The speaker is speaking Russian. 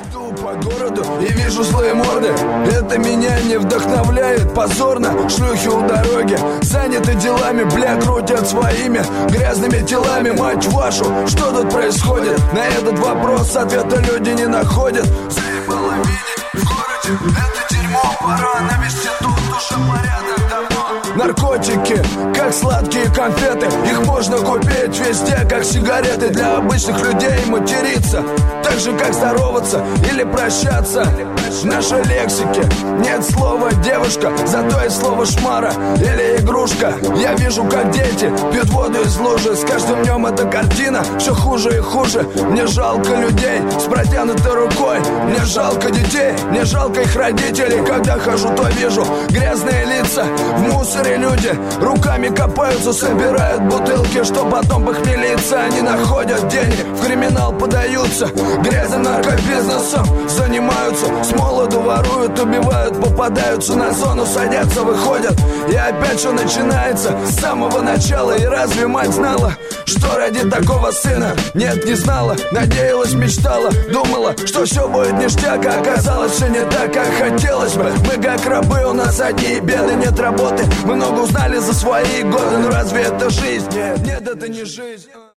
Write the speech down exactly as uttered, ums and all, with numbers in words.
Иду по городу и вижу злые морды. Это меня не вдохновляет, позорно. Шлюхи у дороги заняты делами, бля, крутят своими грязными телами. Мать вашу, что тут происходит? На этот вопрос ответа люди не находят. Заебало видеть в городе это дерьмо. Пора навести тут уже порядок давно. Наркотики, как сладкие конфеты, их можно купить везде, как сигареты. Для обычных людей материться так же, как здороваться или прощаться. В нашей лексике нет слова девушка, зато есть слово шмара или игрушка. Я вижу, как дети пьют воду из лужи. С каждым днем эта картина все хуже и хуже. Мне жалко людей с протянутой рукой. Мне жалко детей, мне жалко их родителей. Когда хожу, то вижу грязные лица. В мусоре люди руками копаются, собирают бутылки, что потом похмелиться. Они находят деньги, в криминал подаются, грязным наркобизнесом занимаются. С молоду воруют, убивают, попадаются на зону, садятся, выходят. И опять все начинается с самого начала. И разве мать знала, что ради такого сына? Нет, не знала, надеялась, мечтала, думала, что все будет ништяк, а оказалось все не так, как хотелось бы. Мы как рабы, у нас одни беды, нет работы. Мы много узнали за свои годы, но разве это жизнь? Нет, нет, это не жизнь.